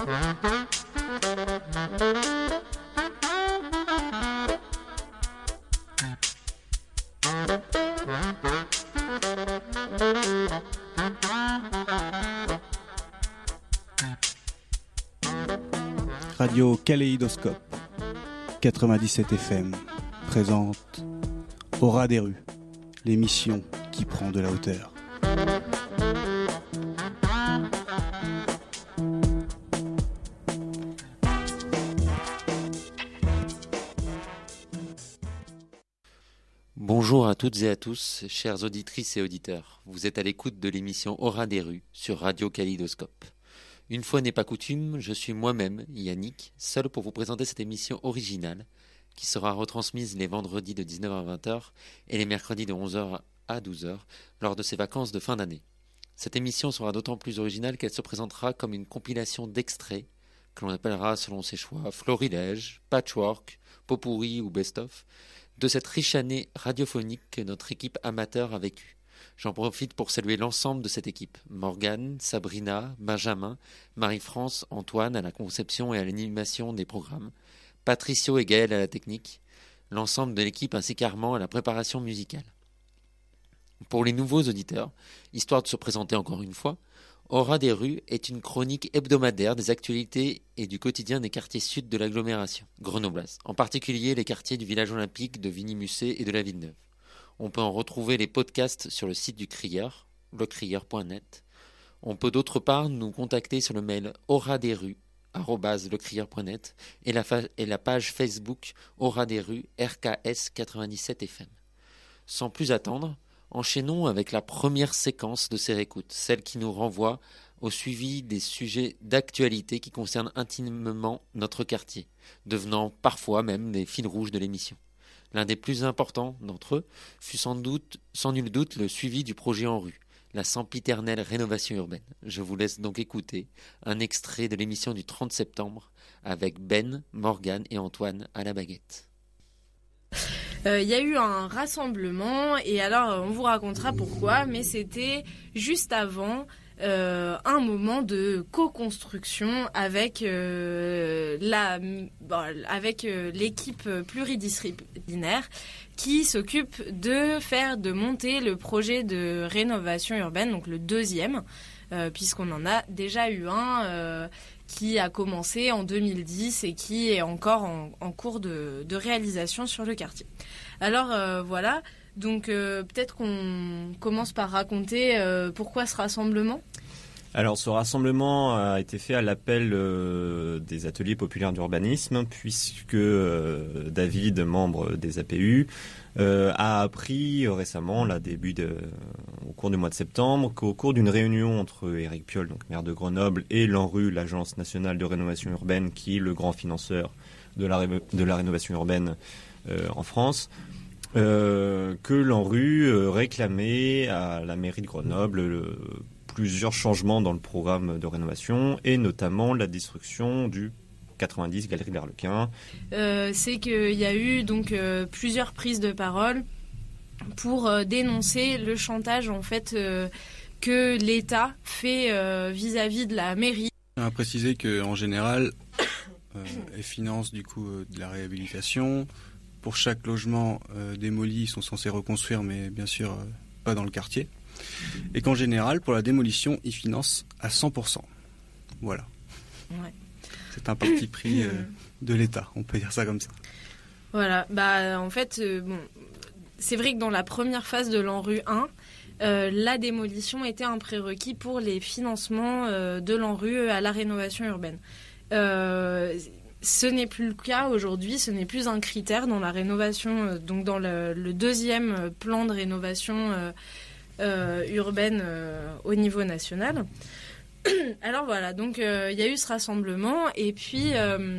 Radio Kaléidoscope 97 FM présente Aura des rues, l'émission qui prend de la hauteur. Bonjour à toutes et à tous, chères auditrices et auditeurs. Vous êtes à l'écoute de l'émission Aura des rues sur Radio Kaléidoscope. Une fois n'est pas coutume, je suis moi-même, Yannick, seul pour vous présenter cette émission originale qui sera retransmise les vendredis de 19h à 20h et les mercredis de 11h à 12h lors de ces vacances de fin d'année. Cette émission sera d'autant plus originale qu'elle se présentera comme une compilation d'extraits que l'on appellera selon ses choix florilège, patchwork, pot-pourri ou best-of de cette riche année radiophonique que notre équipe amateur a vécue. J'en profite pour saluer l'ensemble de cette équipe. Morgane, Sabrina, Benjamin, Marie-France, Antoine à la conception et à l'animation des programmes, Patricio et Gaël à la technique, l'ensemble de l'équipe ainsi qu'Armand à la préparation musicale. Pour les nouveaux auditeurs, histoire de se présenter encore une fois, Aura des rues est une chronique hebdomadaire des actualités et du quotidien des quartiers sud de l'agglomération grenobloise, en particulier les quartiers du village olympique de Vigny-Musset et de la Villeneuve. On peut en retrouver les podcasts sur le site du Crieur, lecrieur.net. On peut d'autre part nous contacter sur le mail auradesrues@lecrieur.net et la page Facebook Aura des rues RKS 97 FM. Sans plus attendre, enchaînons avec la première séquence de ces réécoutes, celle qui nous renvoie au suivi des sujets d'actualité qui concernent intimement notre quartier, devenant parfois même des fils rouges de l'émission. L'un des plus importants d'entre eux fut sans nul doute le suivi du projet en rue, la sempiternelle rénovation urbaine. Je vous laisse donc écouter un extrait de l'émission du 30 septembre avec Ben, Morgane et Antoine à la baguette. Il y a eu un rassemblement et alors on vous racontera pourquoi, mais c'était juste avant un moment de co-construction avec l'équipe pluridisciplinaire qui s'occupe de monter le projet de rénovation urbaine, donc le deuxième, puisqu'on en a déjà eu un qui a commencé en 2010 et qui est encore en cours de réalisation sur le quartier. Alors voilà, donc peut-être qu'on commence par raconter pourquoi ce rassemblement. Alors ce rassemblement a été fait à l'appel des ateliers populaires d'urbanisme puisque David, membre des APU, a appris récemment, au cours du mois de septembre, qu'au cours d'une réunion entre Éric Piolle, donc maire de Grenoble, et l'ANRU, l'Agence nationale de rénovation urbaine, qui est le grand financeur de la rénovation urbaine en France, que l'ANRU réclamait à la mairie de Grenoble plusieurs changements dans le programme de rénovation et notamment la destruction du 90 Galerie d'Arlequin. C'est qu'il y a eu donc plusieurs prises de parole pour dénoncer le chantage en fait que l'État fait vis-à-vis de la mairie. On a précisé qu'en général, elle finance du coup de la réhabilitation. Pour chaque logement démoli, ils sont censés reconstruire, mais bien sûr pas dans le quartier. Et qu'en général, pour la démolition, ils financent à 100%. Voilà. Ouais. C'est un parti pris de l'État, on peut dire ça comme ça. Voilà, en fait, c'est vrai que dans la première phase de l'ANRU 1, la démolition était un prérequis pour les financements de l'ANRU à la rénovation urbaine. Ce n'est plus le cas aujourd'hui, ce n'est plus un critère dans la rénovation, donc dans le deuxième plan de rénovation urbaine au niveau national. Alors voilà, donc il y a eu ce rassemblement et puis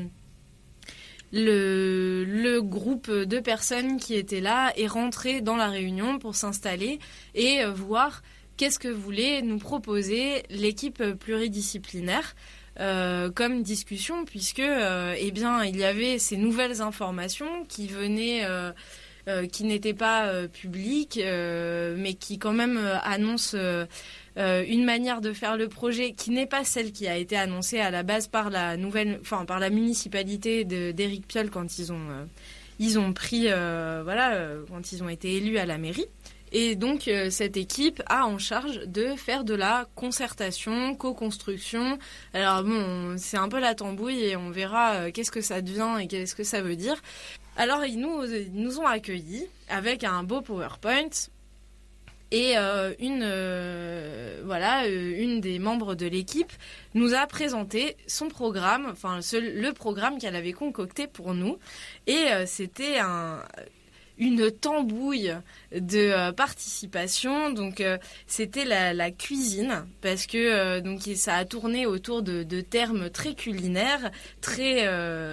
le groupe de personnes qui étaient là est rentré dans la réunion pour s'installer et voir qu'est-ce que voulait nous proposer l'équipe pluridisciplinaire comme discussion, puisque il y avait ces nouvelles informations qui venaient qui n'était pas publique, mais qui quand même annonce une manière de faire le projet qui n'est pas celle qui a été annoncée à la base par la municipalité d'Éric Piolle quand ils ont pris, quand ils ont été élus à la mairie. Et donc, cette équipe a en charge de faire de la concertation, co-construction. Alors bon, c'est un peu la tambouille et on verra qu'est-ce que ça devient et qu'est-ce que ça veut dire. Alors, ils nous ont accueillis avec un beau PowerPoint et une des membres de l'équipe nous a présenté son programme, le programme qu'elle avait concocté pour nous. Et c'était une tambouille de participation. Donc c'était la cuisine, parce que ça a tourné autour de termes très culinaires, très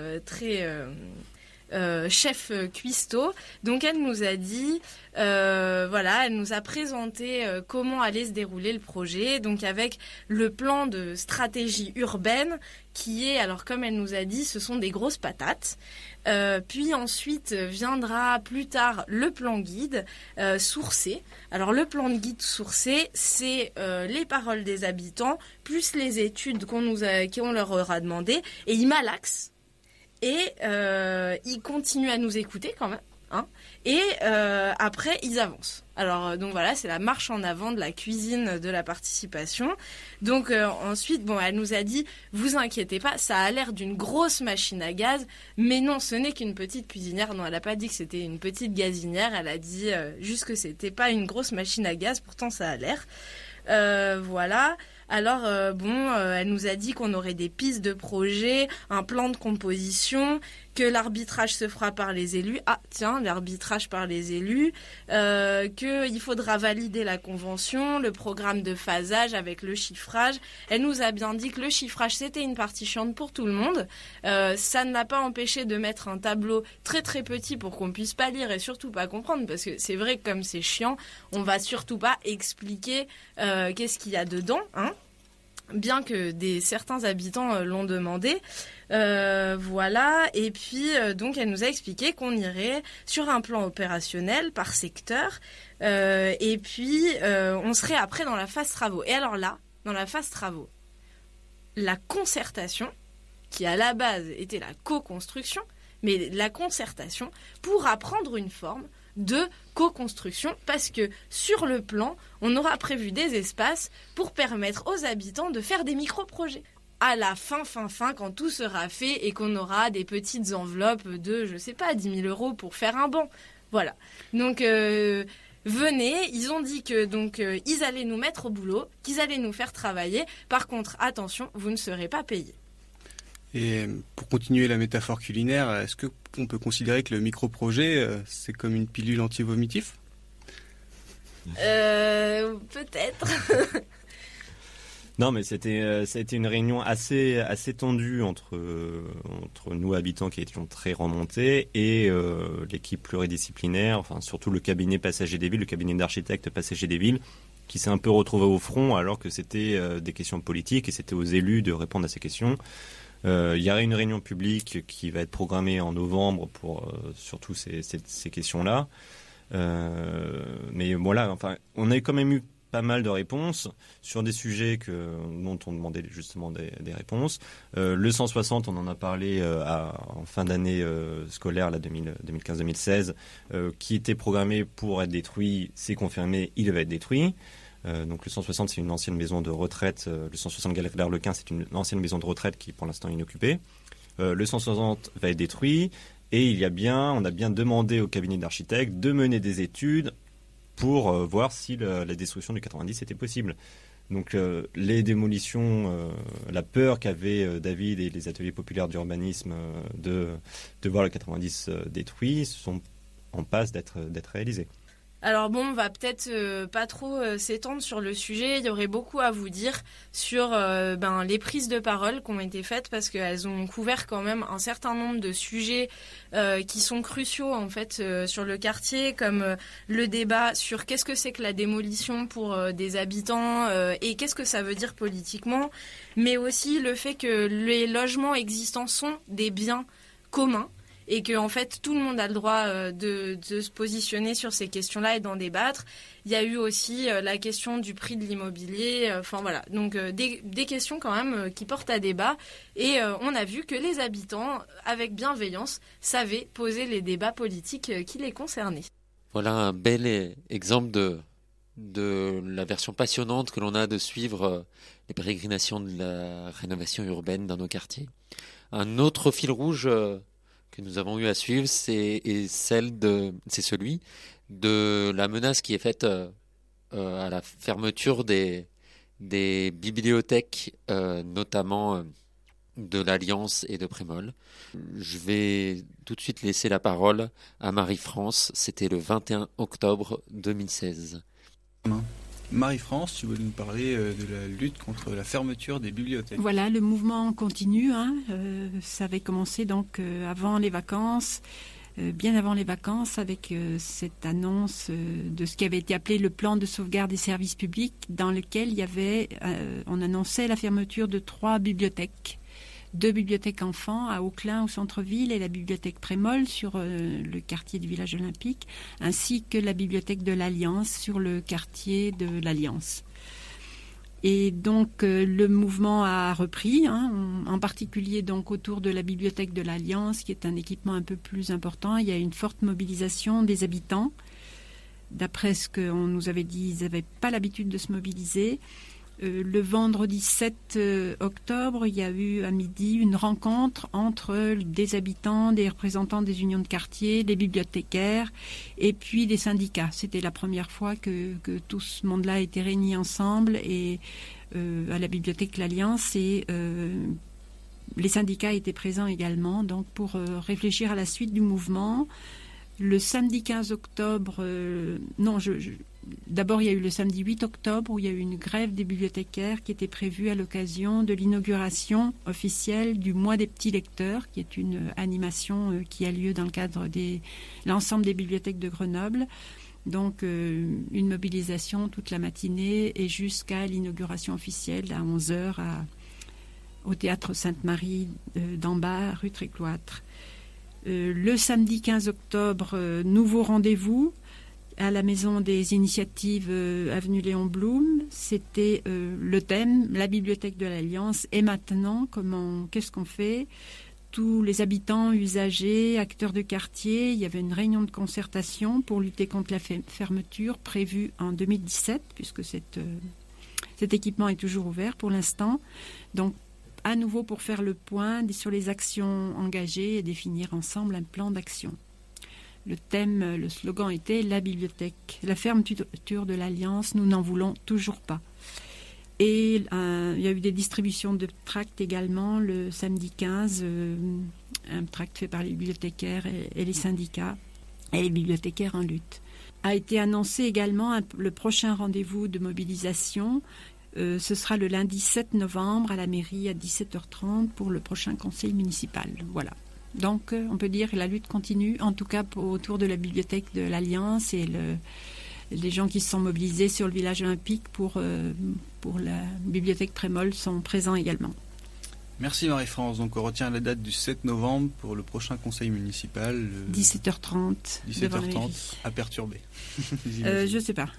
chef cuistot. Donc elle nous a dit, elle nous a présenté comment allait se dérouler le projet, donc avec le plan de stratégie urbaine qui est, alors comme elle nous a dit, ce sont des grosses patates. Puis ensuite viendra plus tard le plan guide sourcé. Alors le plan de guide sourcé, c'est les paroles des habitants plus les études qu'on leur aura demandé, et ils malaxent. Et ils continuent à nous écouter quand même, hein. Et après, ils avancent. Alors, donc voilà, c'est la marche en avant de la cuisine de la participation. Donc ensuite, elle nous a dit, vous inquiétez pas, ça a l'air d'une grosse machine à gaz, mais non, ce n'est qu'une petite cuisinière. Non, elle n'a pas dit que c'était une petite gazinière, elle a dit juste que c'était pas une grosse machine à gaz, pourtant ça a l'air. Voilà. Alors, elle nous a dit qu'on aurait des pistes de projet, un plan de composition, que l'arbitrage se fera par les élus. Ah, tiens, l'arbitrage par les élus. Qu'il faudra valider la convention, le programme de phasage avec le chiffrage. Elle nous a bien dit que le chiffrage, c'était une partie chiante pour tout le monde. Ça ne l'a pas empêché de mettre un tableau très très petit pour qu'on puisse pas lire et surtout pas comprendre, parce que c'est vrai que comme c'est chiant, on va surtout pas expliquer qu'est-ce qu'il y a dedans, hein. Bien que certains habitants l'ont demandé. Voilà. Et puis, donc, elle nous a expliqué qu'on irait sur un plan opérationnel par secteur. Et puis, on serait après dans la phase travaux. Et alors là, dans la phase travaux, la concertation, qui à la base était la co-construction, mais la concertation pourra prendre une forme de co-construction, parce que sur le plan, on aura prévu des espaces pour permettre aux habitants de faire des micro-projets. À la fin, quand tout sera fait et qu'on aura des petites enveloppes de, 10 000 euros pour faire un banc. Voilà. Donc, venez. Ils ont dit que ils allaient nous mettre au boulot, qu'ils allaient nous faire travailler. Par contre, attention, vous ne serez pas payés. Et pour continuer la métaphore culinaire, est-ce qu'on peut considérer que le micro-projet, c'est comme une pilule anti-vomitif ? Peut-être. Non, mais ça a été une réunion assez tendue entre nous habitants qui étions très remontés et l'équipe pluridisciplinaire, enfin surtout le cabinet Passager des Villes, le cabinet d'architectes Passager des Villes, qui s'est un peu retrouvé au front alors que c'était des questions politiques et c'était aux élus de répondre à ces questions. Il y aura une réunion publique qui va être programmée en novembre pour surtout ces questions-là. Mais voilà, enfin, on a quand même eu pas mal de réponses sur des sujets dont on demandait justement des réponses. Le 160, on en a parlé en fin d'année scolaire, là, 2015-2016, qui était programmé pour être détruit, c'est confirmé, il va être détruit. Donc le 160, c'est une ancienne maison de retraite. Le 160 Galère-le-Quin, c'est une ancienne maison de retraite qui est pour l'instant inoccupée. Le 160 va être détruit et on a bien demandé au cabinet d'architectes de mener des études pour voir si la destruction du 90 était possible. Donc les démolitions, la peur qu'avaient David et les ateliers populaires d'urbanisme de voir le 90 détruit sont en passe d'être réalisées. Alors bon, on va peut-être pas trop s'étendre sur le sujet. Il y aurait beaucoup à vous dire sur les prises de parole qui ont été faites, parce qu'elles ont couvert quand même un certain nombre de sujets qui sont cruciaux en fait sur le quartier, comme le débat sur qu'est-ce que c'est que la démolition pour des habitants et qu'est-ce que ça veut dire politiquement, mais aussi le fait que les logements existants sont des biens communs et que en fait tout le monde a le droit de se positionner sur ces questions-là et d'en débattre. Il y a eu aussi la question du prix de l'immobilier, enfin voilà, donc des questions quand même qui portent à débat, et on a vu que les habitants, avec bienveillance, savaient poser les débats politiques qui les concernaient. Voilà un bel exemple de la version passionnante que l'on a de suivre les pérégrinations de la rénovation urbaine dans nos quartiers. Un autre fil rouge que nous avons eu à suivre, c'est celui de la menace qui est faite à la fermeture des bibliothèques, notamment de l'Alliance et de Prémol. Je vais tout de suite laisser la parole à Marie-France. C'était le 21 octobre 2016. Marie-France, tu veux nous parler de la lutte contre la fermeture des bibliothèques. Voilà, le mouvement continue. Ça avait commencé donc avant les vacances, bien avant les vacances, avec cette annonce de ce qui avait été appelé le plan de sauvegarde des services publics, dans lequel il y avait, on annonçait la fermeture de 3 bibliothèques. 2 bibliothèques enfants à Auclin au centre-ville et la bibliothèque Prémol sur le quartier du village olympique, ainsi que la bibliothèque de l'Alliance sur le quartier de l'Alliance. Et donc le mouvement a repris, en particulier donc autour de la bibliothèque de l'Alliance, qui est un équipement un peu plus important. Il y a une forte mobilisation des habitants. D'après ce qu'on nous avait dit, ils n'avaient pas l'habitude de se mobiliser. Le vendredi 7 octobre, il y a eu à midi une rencontre entre des habitants, des représentants des unions de quartier, des bibliothécaires et puis des syndicats. C'était la première fois que tout ce monde-là a été réuni ensemble et à la bibliothèque l'Alliance, et les syndicats étaient présents également, donc pour réfléchir à la suite du mouvement. Le samedi 15 octobre, d'abord, il y a eu le samedi 8 octobre où il y a eu une grève des bibliothécaires qui était prévue à l'occasion de l'inauguration officielle du mois des petits lecteurs, qui est une animation qui a lieu dans le cadre de l'ensemble des bibliothèques de Grenoble. Donc, une mobilisation toute la matinée et jusqu'à l'inauguration officielle à 11h au théâtre Sainte-Marie d'en bas, rue Trécloître. Le samedi 15 octobre, nouveau rendez-vous à la maison des initiatives avenue Léon Blum. C'était le thème, la bibliothèque de l'Alliance. Et maintenant, qu'est-ce qu'on fait? Tous les habitants, usagers, acteurs de quartier, il y avait une réunion de concertation pour lutter contre la fermeture prévue en 2017, puisque cet équipement est toujours ouvert pour l'instant. Donc, à nouveau pour faire le point sur les actions engagées et définir ensemble un plan d'action. Le thème, le slogan était « La bibliothèque, la fermeture de l'Alliance, nous n'en voulons toujours pas ». Et il y a eu des distributions de tracts également le samedi 15, un tract fait par les bibliothécaires et les syndicats et les bibliothécaires en lutte. A été annoncé également le prochain rendez-vous de mobilisation. Ce sera le lundi 7 novembre à la mairie à 17h30 pour le prochain conseil municipal. Voilà. Donc, on peut dire que la lutte continue, en tout cas autour de la bibliothèque de l'Alliance, et les gens qui se sont mobilisés sur le village olympique pour la bibliothèque Prémol sont présents également. Merci Marie-France. Donc, on retient la date du 7 novembre pour le prochain conseil municipal. 17h30. 17h30 à perturber. Je ne sais pas.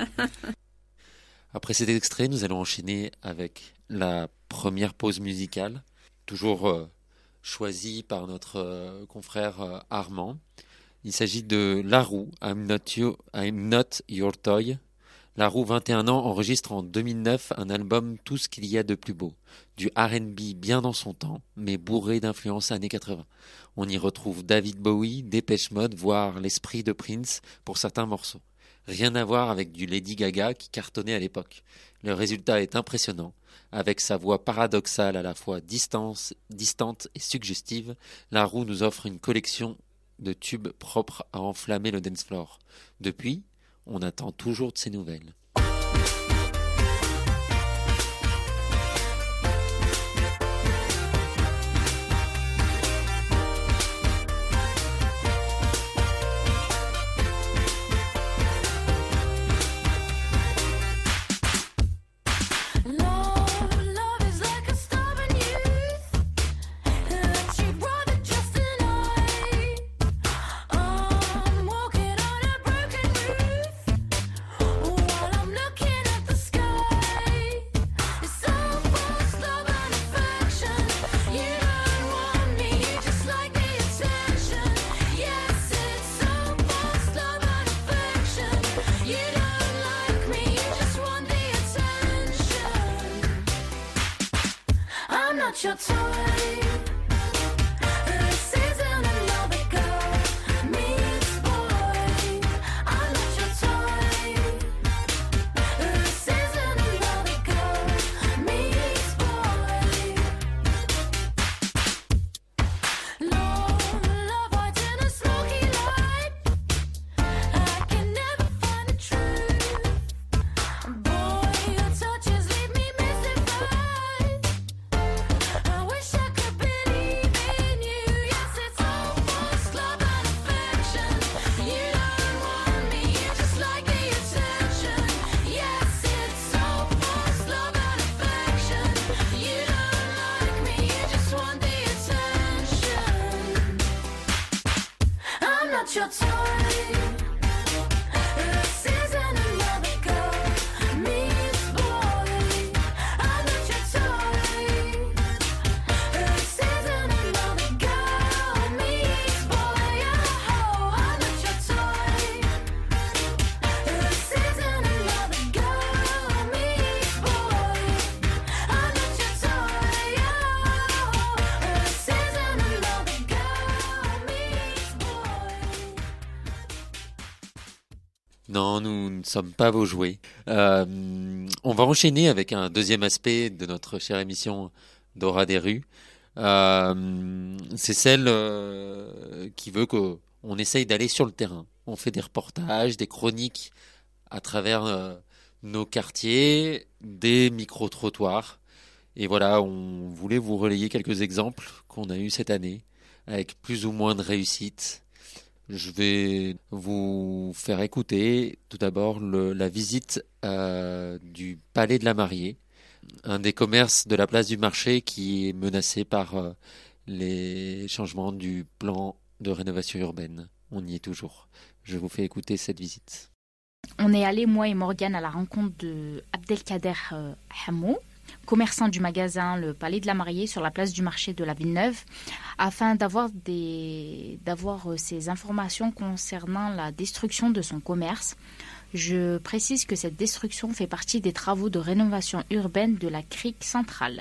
Après cet extrait, nous allons enchaîner avec la première pause musicale, toujours choisie par notre confrère Armand. Il s'agit de La Roux, I'm Not Your Toy. La Roux, 21 ans, enregistre en 2009 un album Tout ce qu'il y a de plus beau. Du R&B bien dans son temps, mais bourré d'influences années 80. On y retrouve David Bowie, Dépêche Mode, voire l'esprit de Prince pour certains morceaux. Rien à voir avec du Lady Gaga qui cartonnait à l'époque. Le résultat est impressionnant. Avec sa voix paradoxale à la fois distante et suggestive, La Roux nous offre une collection de tubes propres à enflammer le dance floor. Depuis, on attend toujours de ses nouvelles. not your toy. This isn't another girl meets boy. I'm not your toy. This isn't another girl meets boy. Love hides in a smoky light. I can never find the truth. Boy, your touches leave me mystified. I wish I could believe in you. Yes, it's all false love and affection. You don't want me, you just like the attention. Yes, it's all false love and affection. You don't like me, you just want the attention. I'm not your toy. This isn't another girl meets boy. I'm not your toy. This isn't another girl meets boy. Oh, I'm not your toy. This isn't another girl meets boy. I'm not your toy. Oh, this isn't another girl meets boy. Non, nous ne sommes pas vos jouets. On va enchaîner avec un deuxième aspect de notre chère émission Dora des rues. C'est celle qui veut qu'on essaye d'aller sur le terrain. On fait des reportages, des chroniques à travers nos quartiers, des micro-trottoirs. Et voilà, on voulait vous relayer quelques exemples qu'on a eus cette année, avec plus ou moins de réussite. Je vais vous faire écouter tout d'abord la visite du Palais de la Mariée, un des commerces de la place du marché qui est menacé par les changements du plan de rénovation urbaine. On y est toujours. Je vous fais écouter cette visite. On est allé, moi et Morgane, à la rencontre de Abdelkader Hamou, commerçant du magasin Le Palais de la Mariée sur la place du marché de la Villeneuve, afin d'avoir ces informations concernant la destruction de son commerce. Je précise que cette destruction fait partie des travaux de rénovation urbaine de la crique centrale.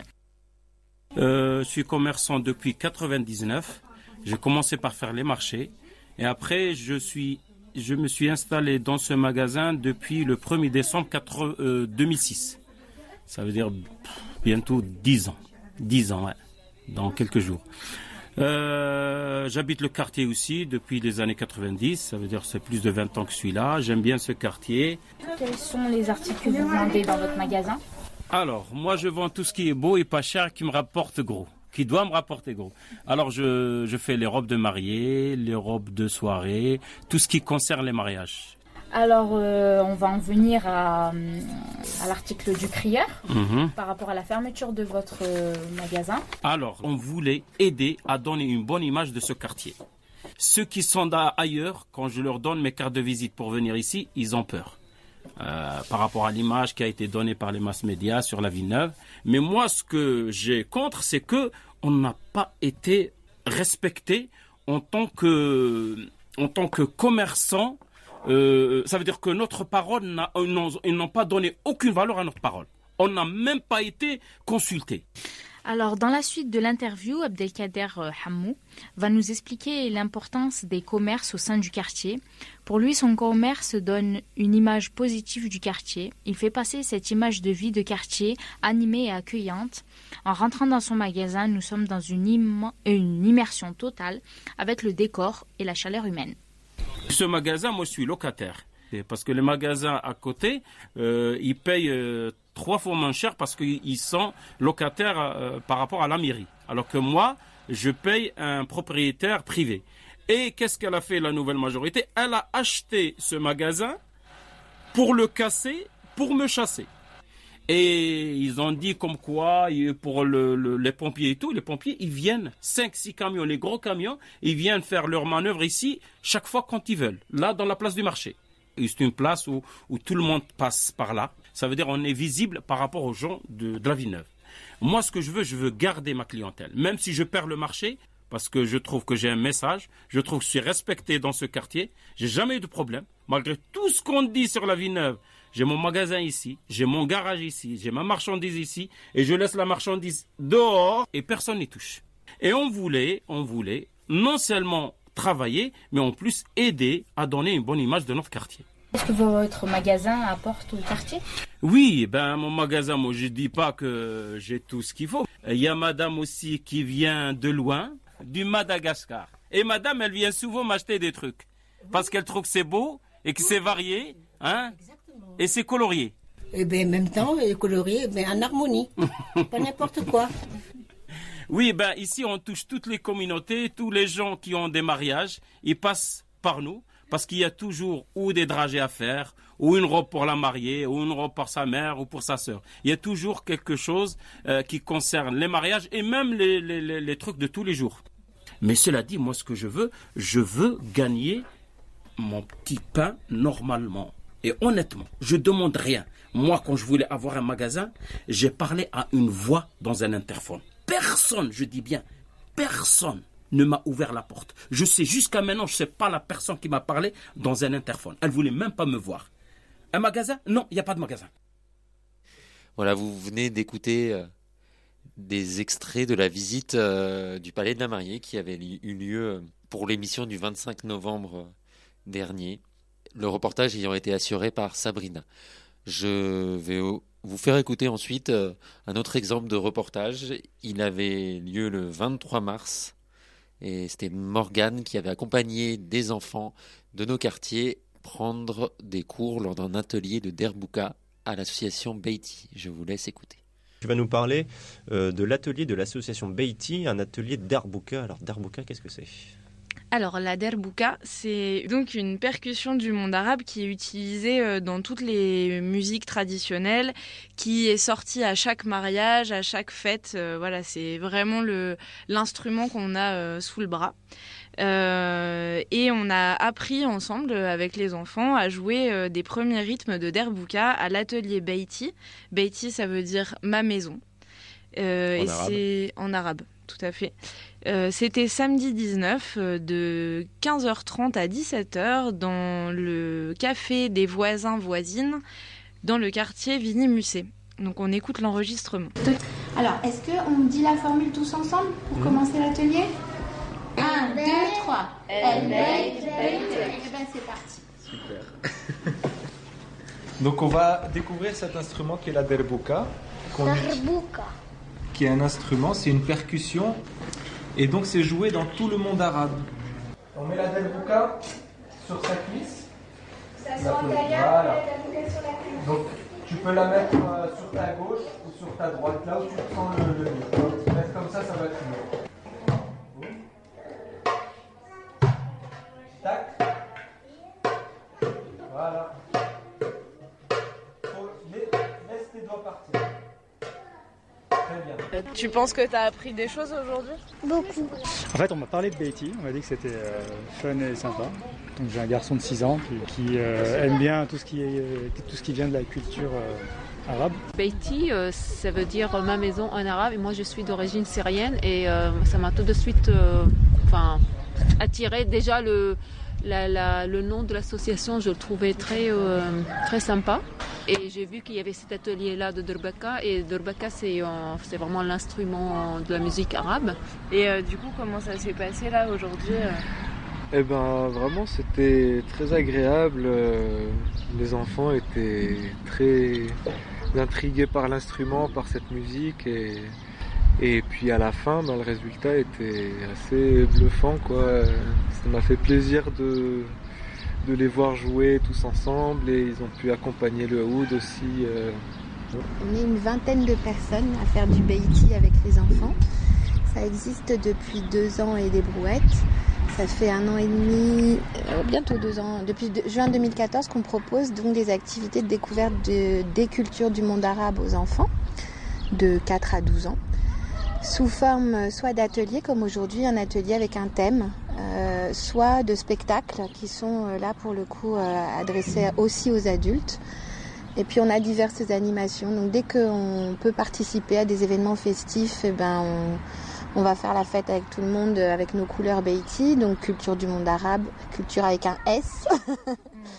Je suis commerçant depuis 1999. J'ai commencé par faire les marchés et après je me suis installé dans ce magasin depuis le 1er décembre 2006. Ça veut dire bientôt 10 ans. 10 ans, ouais, dans quelques jours. J'habite le quartier aussi depuis les années 90. Ça veut dire que c'est plus de 20 ans que je suis là. J'aime bien ce quartier. Quels sont les articles que vous vendez dans votre magasin ? Alors, moi je vends tout ce qui est beau et pas cher qui me rapporte gros. Qui doit me rapporter gros. Alors je fais les robes de mariée, les robes de soirée, tout ce qui concerne les mariages. Alors, on va en venir à l'article du crieur par rapport à la fermeture de votre magasin. Alors, on voulait aider à donner une bonne image de ce quartier. Ceux qui sont ailleurs, quand je leur donne mes cartes de visite pour venir ici, ils ont peur. Par rapport à l'image qui a été donnée par les mass médias sur la Villeneuve. Mais moi, ce que j'ai contre, c'est que on n'a pas été respecté en tant que commerçant. Ça veut dire que notre parole, ils n'ont pas donné aucune valeur à notre parole. On n'a même pas été consulté. Alors, dans la suite de l'interview, Abdelkader Hamou va nous expliquer l'importance des commerces au sein du quartier. Pour lui, son commerce donne une image positive du quartier. Il fait passer cette image de vie de quartier animée et accueillante. En rentrant dans son magasin, nous sommes dans une immersion totale avec le décor et la chaleur humaine. Ce magasin, moi, je suis locataire. Parce que les magasins à côté, ils payent 3 fois moins cher parce qu'ils sont locataires par rapport à la mairie. Alors que moi, je paye un propriétaire privé. Et qu'est-ce qu'elle a fait, la nouvelle majorité ? Elle a acheté ce magasin pour le casser, pour me chasser. Et ils ont dit comme quoi, pour les pompiers et tout, les pompiers, ils viennent, 5-6 camions, les gros camions, ils viennent faire leur manœuvre ici, chaque fois quand ils veulent, là dans la place du marché. Et c'est une place où tout le monde passe par là. Ça veut dire qu'on est visible par rapport aux gens de la Villeneuve. Moi, ce que je veux garder ma clientèle. Même si je perds le marché, parce que je trouve que j'ai un message, je trouve que je suis respecté dans ce quartier, j'ai jamais eu de problème. Malgré tout ce qu'on dit sur la Villeneuve, j'ai mon magasin ici, j'ai mon garage ici, j'ai ma marchandise ici, et je laisse la marchandise dehors et personne n'y touche. Et on voulait non seulement travailler, mais en plus aider à donner une bonne image de notre quartier. Est-ce que votre magasin apporte au quartier? Oui, mon magasin, moi je dis pas que j'ai tout ce qu'il faut. Il y a madame aussi qui vient de loin, du Madagascar. Et madame, elle vient souvent m'acheter des trucs. Parce qu'elle trouve que c'est beau et que c'est varié, hein, et c'est colorié. Et bien en même temps, colorié, mais en harmonie. Pas n'importe quoi. Oui, ici on touche toutes les communautés, tous les gens qui ont des mariages, ils passent par nous. Parce qu'il y a toujours ou des dragées à faire, ou une robe pour la mariée, ou une robe pour sa mère ou pour sa sœur. Il y a toujours quelque chose qui concerne les mariages et même les trucs de tous les jours. Mais cela dit, moi ce que je veux gagner mon petit pain normalement. Et honnêtement, je demande rien. Moi, quand je voulais avoir un magasin, j'ai parlé à une voix dans un interphone. Personne, je dis bien, personne ne m'a ouvert la porte. Je sais jusqu'à maintenant, je ne sais pas la personne qui m'a parlé dans un interphone. Elle ne voulait même pas me voir. Un magasin? Non, il n'y a pas de magasin. Voilà, vous venez d'écouter des extraits de la visite du Palais de la Mariée qui avait eu lieu pour l'émission du 25 novembre dernier. Le reportage ayant été assuré par Sabrina. Je vais vous faire écouter ensuite un autre exemple de reportage. Il avait lieu le 23 mars. Et c'était Morgane qui avait accompagné des enfants de nos quartiers prendre des cours lors d'un atelier de Derbouka à l'association Beiti. Je vous laisse écouter. Tu vas nous parler de l'atelier de l'association Beiti, un atelier Derbouka. Alors Derbouka, qu'est-ce que c'est ? Alors la derbouka, c'est donc une percussion du monde arabe qui est utilisée dans toutes les musiques traditionnelles, qui est sortie à chaque mariage, à chaque fête. Voilà, c'est vraiment l'instrument qu'on a sous le bras. Et on a appris ensemble avec les enfants à jouer des premiers rythmes de derbouka à l'atelier Beiti. Beiti, ça veut dire ma maison. C'est en arabe, tout à fait. C'était samedi 19 de 15h30 à 17h dans le café des voisins-voisines dans le quartier Vigny-Musset. Donc on écoute l'enregistrement. Alors, est-ce qu'on dit la formule tous ensemble pour commencer l'atelier ? 1, 2, 3. El Beit, Beit. Eh bien, c'est parti. Super. Donc on va découvrir cet instrument qui est la derbouka. Qui est un instrument, c'est une percussion. Et donc c'est joué dans tout le monde arabe. On met la derbouka sur sa cuisse. Ça sent antérieur, la derbouka sur la cuisse. Donc tu peux la mettre sur ta gauche ou sur ta droite, là où tu sens le mieux. Tu mets comme ça va être mieux. Tac. Voilà. Laisse tes doigts partir. Très bien. Tu penses que tu as appris des choses aujourd'hui ? Beaucoup. En fait, on m'a parlé de Beiti, on m'a dit que c'était fun et sympa. Donc j'ai un garçon de 6 ans qui aime bien tout ce qui vient de la culture arabe. Beiti, ça veut dire ma maison en arabe, et moi je suis d'origine syrienne et ça m'a tout de suite attiré. Déjà le nom de l'association, je le trouvais très sympa. Et j'ai vu qu'il y avait cet atelier-là de derbouka, et derbouka c'est vraiment l'instrument de la musique arabe. Et du coup, comment ça s'est passé là aujourd'hui ? Eh ben vraiment c'était très agréable. Les enfants étaient très intrigués par l'instrument, par cette musique, et puis à la fin, le résultat était assez bluffant, quoi. Ça m'a fait plaisir de les voir jouer tous ensemble, et ils ont pu accompagner le oud aussi. On est une vingtaine de personnes à faire du Beiti avec les enfants. Ça existe depuis 2 ans et des brouettes. Ça fait 1 an et demi, bientôt 2 ans, depuis juin 2014 qu'on propose donc des activités de découverte des cultures du monde arabe aux enfants de 4 à 12 ans, sous forme soit d'ateliers comme aujourd'hui, un atelier avec un thème, soit de spectacles qui sont là pour le coup adressés aussi aux adultes. Et puis on a diverses animations, donc dès qu'on peut participer à des événements festifs, on va faire la fête avec tout le monde avec nos couleurs Beiti, donc culture du monde arabe, culture avec un S.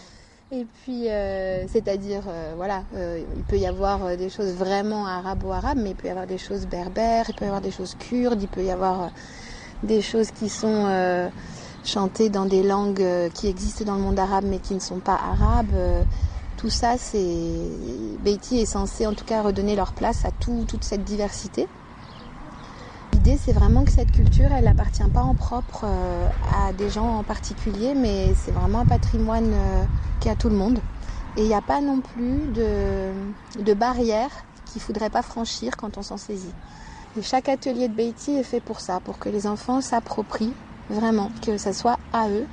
Et puis, c'est-à-dire, il peut y avoir des choses vraiment arabo-arabes, mais il peut y avoir des choses berbères, il peut y avoir des choses kurdes, il peut y avoir des choses qui sont chantées dans des langues qui existent dans le monde arabe, mais qui ne sont pas arabes. Tout ça, Beiti est censé en tout cas redonner leur place à toute cette diversité. L'idée, c'est vraiment que cette culture, elle n'appartient pas en propre à des gens en particulier, mais c'est vraiment un patrimoine qui est à tout le monde. Et il n'y a pas non plus de barrière qu'il ne faudrait pas franchir quand on s'en saisit. Et chaque atelier de Beiti est fait pour ça, pour que les enfants s'approprient vraiment, que ça soit à eux.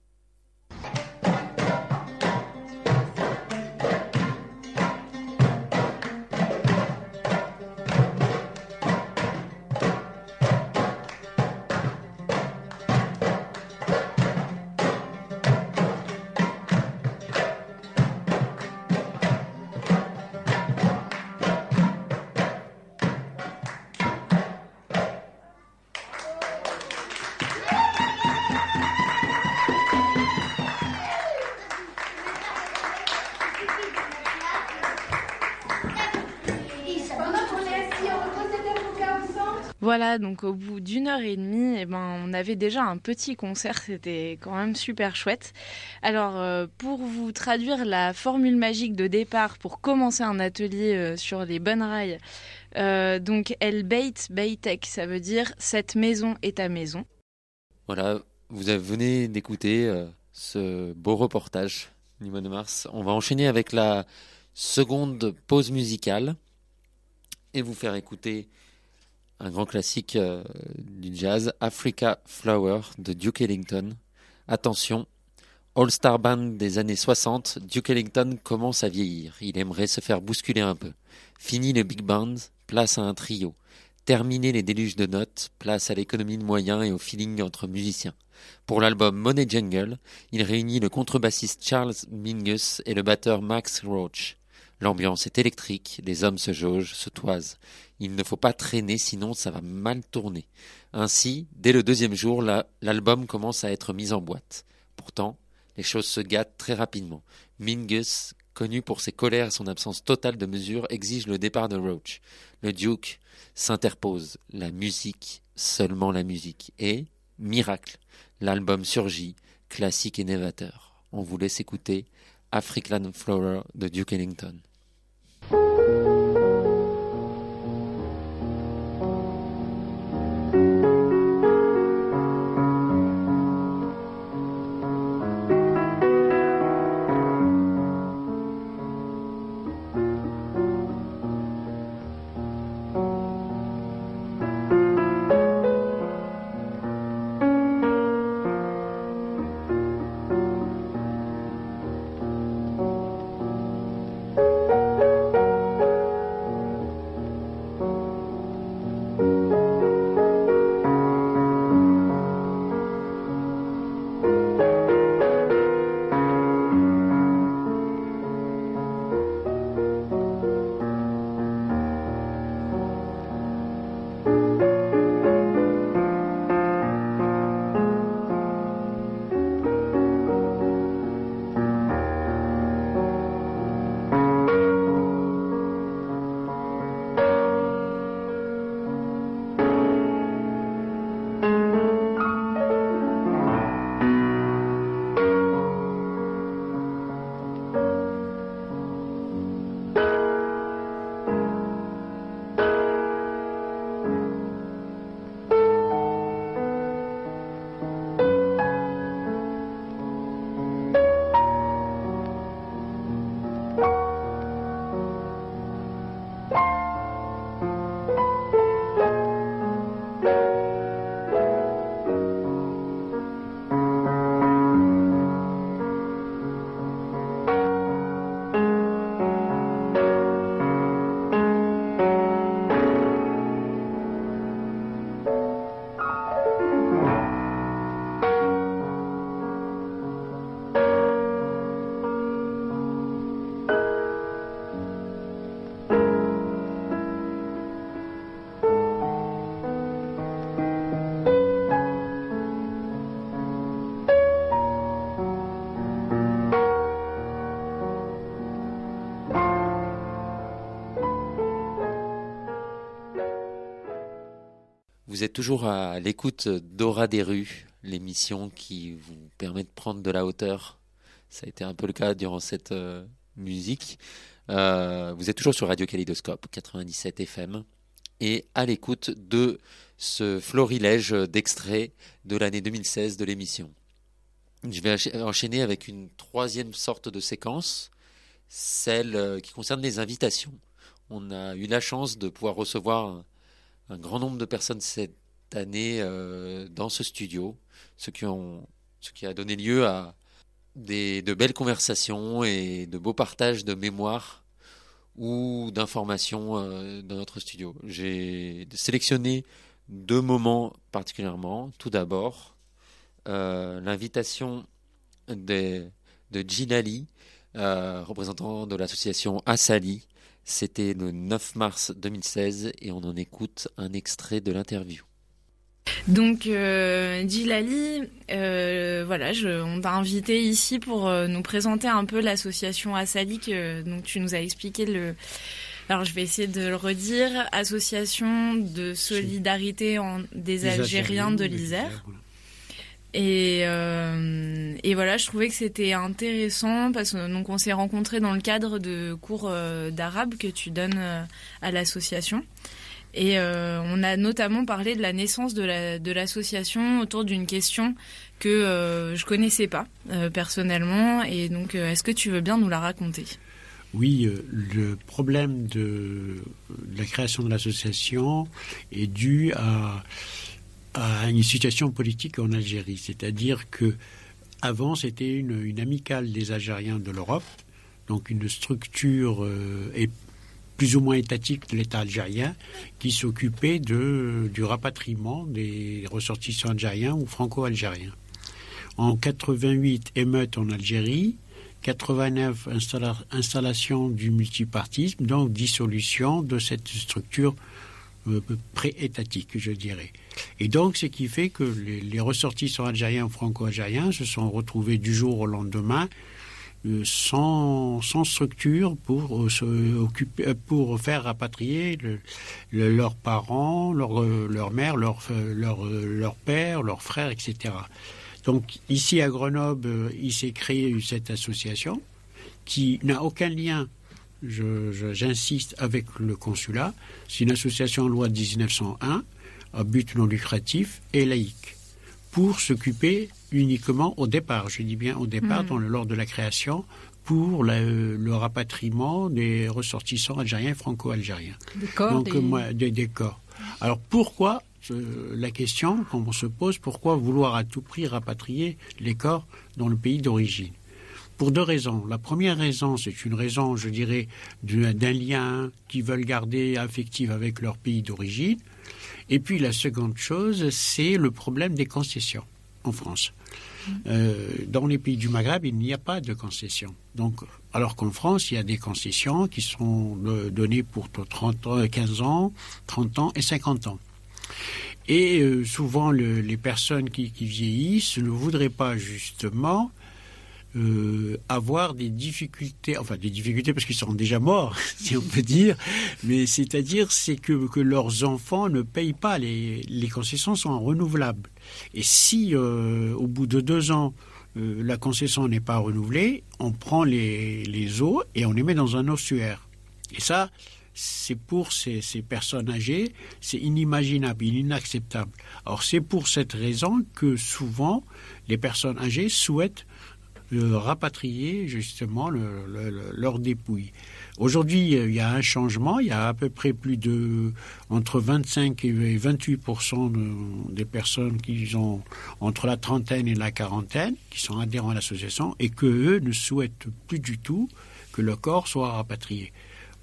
Voilà, donc au bout d'1 heure et demie, on avait déjà un petit concert, c'était quand même super chouette. Alors, pour vous traduire la formule magique de départ pour commencer un atelier sur les bonnes rails, donc El Beit Beitek, ça veut dire « cette maison est ta maison ». Voilà, vous venez d'écouter ce beau reportage du mois de mars. On va enchaîner avec la seconde pause musicale et vous faire écouter un grand classique du jazz, Africa Flower de Duke Ellington. Attention, All-Star Band des années 60, Duke Ellington commence à vieillir. Il aimerait se faire bousculer un peu. Fini le big band, place à un trio. Terminé les déluges de notes, place à l'économie de moyens et au feeling entre musiciens. Pour l'album Money Jungle, il réunit le contrebassiste Charles Mingus et le batteur Max Roach. L'ambiance est électrique, les hommes se jaugent, se toisent. Il ne faut pas traîner, sinon ça va mal tourner. Ainsi, dès le deuxième jour, l'album commence à être mis en boîte. Pourtant, les choses se gâtent très rapidement. Mingus, connu pour ses colères et son absence totale de mesure, exige le départ de Roach. Le Duke s'interpose. La musique, seulement la musique. Et, miracle, l'album surgit, classique et novateur. On vous laisse écouter African Flower de Duke Ellington. Vous êtes toujours à l'écoute d'Aura des rues, l'émission qui vous permet de prendre de la hauteur. Ça a été un peu le cas durant cette musique. Vous êtes toujours sur Radio Kaléidoscope 97 FM et à l'écoute de ce florilège d'extraits de l'année 2016 de l'émission. Je vais enchaîner avec une troisième sorte de séquence, celle qui concerne les invitations. On a eu la chance de pouvoir recevoir un grand nombre de personnes cette année dans ce studio, ce qui a donné lieu à de belles conversations et de beaux partages de mémoire ou d'informations dans notre studio. J'ai sélectionné 2 moments particulièrement. Tout d'abord, l'invitation de Djilali, représentant de l'association Assali. C'était le 9 mars 2016 et on en écoute un extrait de l'interview. Donc Djilali, voilà, on t'a invité ici pour nous présenter un peu l'association Assali donc tu nous as expliqué alors je vais essayer de le redire, association de solidarité des Algériens de l'Isère. Et voilà, je trouvais que c'était intéressant parce que donc on s'est rencontrés dans le cadre de cours d'arabe que tu donnes à l'association. Et on a notamment parlé de la naissance de l'association autour d'une question que je connaissais pas personnellement. Et donc, est-ce que tu veux bien nous la raconter ? Oui, le problème de la création de l'association est dû à une situation politique en Algérie. C'est-à-dire que avant, c'était une amicale des Algériens de l'Europe, donc une structure plus ou moins étatique de l'État algérien qui s'occupait du rapatriement des ressortissants algériens ou franco-algériens. En 88, émeute en Algérie, 89, installation du multipartisme, donc dissolution de cette structure pré-étatique, je dirais. Et donc, ce qui fait que les ressortissants algériens ou franco-algériens se sont retrouvés du jour au lendemain sans structure pour faire rapatrier leurs parents, leur mère, leur père, leurs frères, etc. Donc ici à Grenoble, il s'est créé cette association qui n'a aucun lien, j'insiste, avec le consulat. C'est une association en loi de 1901 à but non lucratif et laïque pour s'occuper uniquement au départ, je dis bien au départ, lors de la création, pour le rapatriement des ressortissants algériens et franco-algériens. Des corps. Alors pourquoi, la question qu'on se pose, pourquoi vouloir à tout prix rapatrier les corps dans le pays d'origine ? Pour 2 raisons. La première raison, c'est une raison, je dirais, d'un lien qu'ils veulent garder affectif avec leur pays d'origine. Et puis la seconde chose, c'est le problème des concessions en France. Dans les pays du Maghreb, il n'y a pas de concessions. Donc, alors qu'en France, il y a des concessions qui sont données pour 15 ans, 30 ans et 50 ans. Et souvent, les personnes qui vieillissent ne voudraient pas justement avoir des difficultés parce qu'ils sont déjà morts, si on peut dire, mais c'est-à-dire que leurs enfants ne payent pas, les concessions sont renouvelables. Et si au bout de 2 ans, la concession n'est pas renouvelée, on prend les eaux et on les met dans un ossuaire. Et ça, c'est pour ces personnes âgées, c'est inimaginable, inacceptable. Alors c'est pour cette raison que souvent, les personnes âgées souhaitent rapatrier justement leurs dépouilles. Aujourd'hui, il y a un changement. Il y a à peu près entre 25 et 28% des personnes qui ont entre la trentaine et la quarantaine, qui sont adhérents à l'association, et que eux ne souhaitent plus du tout que le corps soit rapatrié. Pourquoi ?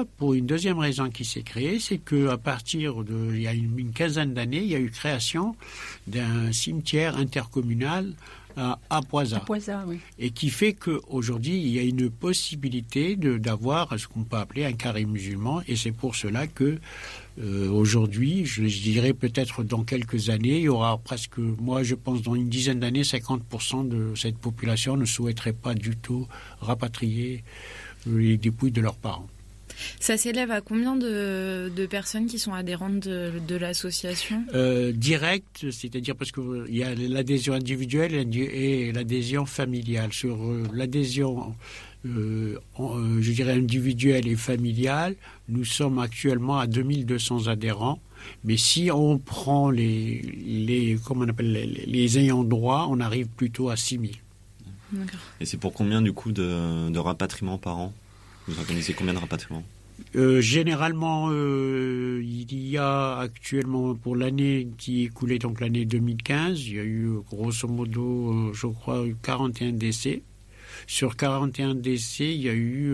Pour une deuxième raison qui s'est créée, c'est qu'à partir il y a une quinzaine d'années, il y a eu création d'un cimetière intercommunal à Poisa, oui. Et qui fait qu'aujourd'hui, il y a une possibilité d'avoir ce qu'on peut appeler un carré musulman, et c'est pour cela que aujourd'hui, je dirais peut-être dans quelques années, il y aura presque, moi je pense dans une dizaine d'années, 50% de cette population ne souhaiterait pas du tout rapatrier les dépouilles de leurs parents. Ça s'élève à combien de personnes qui sont adhérentes de l'association ? Direct, c'est-à-dire parce qu'il y a l'adhésion individuelle et l'adhésion familiale. Sur l'adhésion, je dirais individuelle et familiale, nous sommes actuellement à 2200 adhérents. Mais si on prend comment on appelle, les ayants droit, on arrive plutôt à 6000. D'accord. Et c'est pour combien du coup de rapatriements par an ? Vous organisez combien de rapatriements ? Généralement, il y a actuellement pour l'année qui est écoulée, donc l'année 2015, il y a eu grosso modo, je crois, 41 décès. Sur 41 décès, il y a eu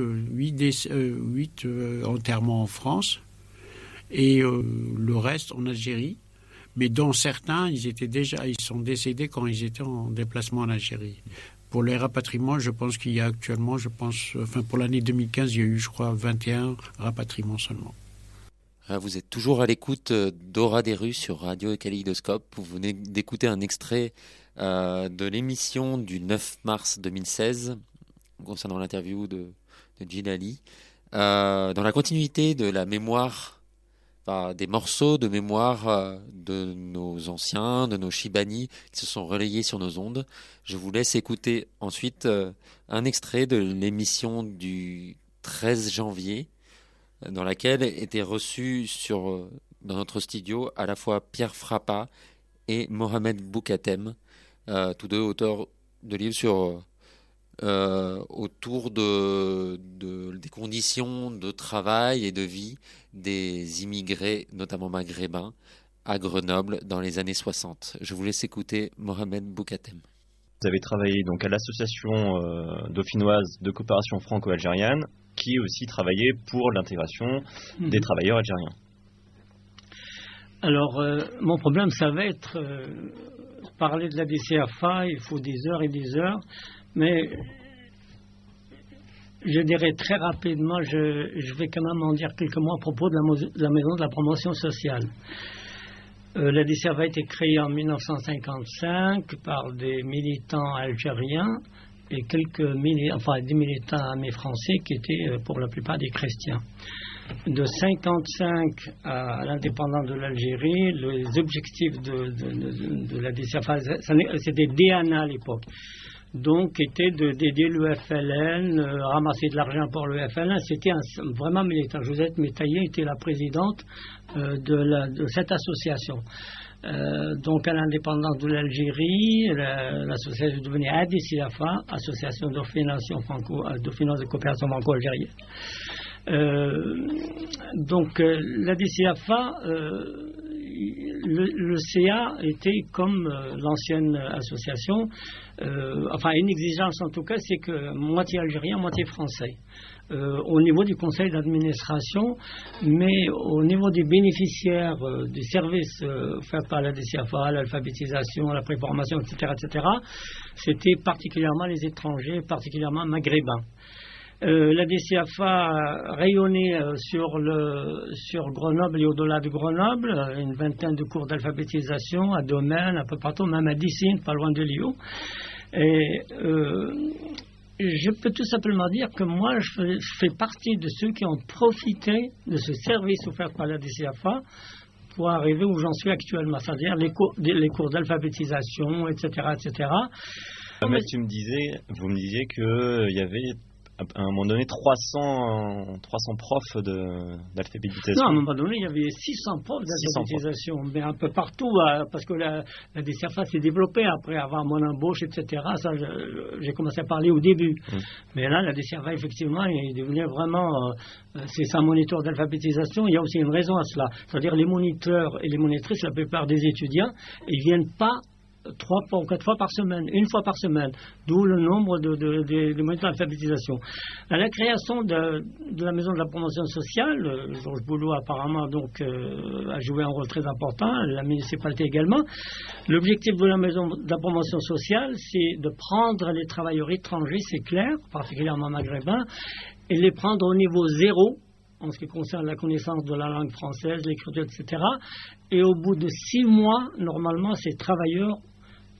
8 enterrements en France et le reste en Algérie. Mais dont certains, ils sont décédés quand ils étaient en déplacement en Algérie. Pour les rapatriements, je pense qu'il y a actuellement, pour l'année 2015, il y a eu, je crois, 21 rapatriements seulement. Vous êtes toujours à l'écoute d'Aura des rues sur Radio Kaléidoscope. Vous venez d'écouter un extrait de l'émission du 9 mars 2016 concernant l'interview de Djilali. Dans la continuité de la mémoire, des morceaux de mémoire de nos anciens, de nos Chibani qui se sont relayés sur nos ondes. Je vous laisse écouter ensuite un extrait de l'émission du 13 janvier dans laquelle étaient reçus dans notre studio à la fois Pierre Frappa et Mohamed Boukatem, tous deux auteurs de livres autour des conditions de travail et de vie des immigrés, notamment maghrébins, à Grenoble dans les années 60. Je vous laisse écouter Mohamed Boukatem. Vous avez travaillé donc à l'association dauphinoise de coopération franco-algérienne qui aussi travaillait pour l'intégration des travailleurs algériens. Alors, mon problème, ça va être parler de la DCFA, il faut des heures et des heures, mais je dirais très rapidement, je vais quand même en dire quelques mots à propos de la maison de la promotion sociale. La DCFA a été créée en 1955 par des militants algériens et des militants amis français qui étaient pour la plupart des chrétiens. De 1955 à l'indépendance de l'Algérie, les objectifs de la DCFA, c'était DANA à l'époque. Donc, était d'aider le FLN, ramasser de l'argent pour le FLN. C'était vraiment militant. Josette Métaillé était la présidente de cette association. Donc, à l'indépendance de l'Algérie, l'association est devenue ADCFA, Association dauphinoise de coopération franco-algérienne. Donc, la DCFA, le CA était comme l'ancienne association, une exigence en tout cas, c'est que moitié algérien, moitié français. Au niveau du conseil d'administration, mais au niveau des bénéficiaires des services faits par la DCFA, l'alphabétisation, la préformation, etc., c'était particulièrement les étrangers, particulièrement maghrébins. La DCFA rayonnait sur Grenoble et au-delà de Grenoble, une vingtaine de cours d'alphabétisation à Domaine, un peu partout, même à Dissine, pas loin de Lyon. Et je peux tout simplement dire que moi, je fais partie de ceux qui ont profité de ce service offert par la DCFA pour arriver où j'en suis actuellement, c'est-à-dire les cours d'alphabétisation, etc., etc. Vous me disiez qu'il y avait à un moment donné 300 profs d'alphabétisation. Non, à un moment donné, il y avait 600 profs d'alphabétisation, mais un peu partout, parce que la DCFA s'est développée après avoir mon embauche, etc. Ça, j'ai commencé à parler au début. Mais là, la DCFA, effectivement, est devenue vraiment... c'est un moniteur d'alphabétisation. Il y a aussi une raison à cela. C'est-à-dire les moniteurs et les monitrices, la plupart des étudiants, ils ne viennent pas 3 ou 4 fois par semaine, une fois par semaine, d'où le nombre de moniteurs d'alphabétisation. À la création de la maison de la promotion sociale, Georges Boulot apparemment a joué un rôle très important, la municipalité également. L'objectif de la maison de la promotion sociale, c'est de prendre les travailleurs étrangers, c'est clair, particulièrement maghrébins, et les prendre au niveau 0, en ce qui concerne la connaissance de la langue française, l'écriture, etc. Et au bout de 6 mois, normalement, ces travailleurs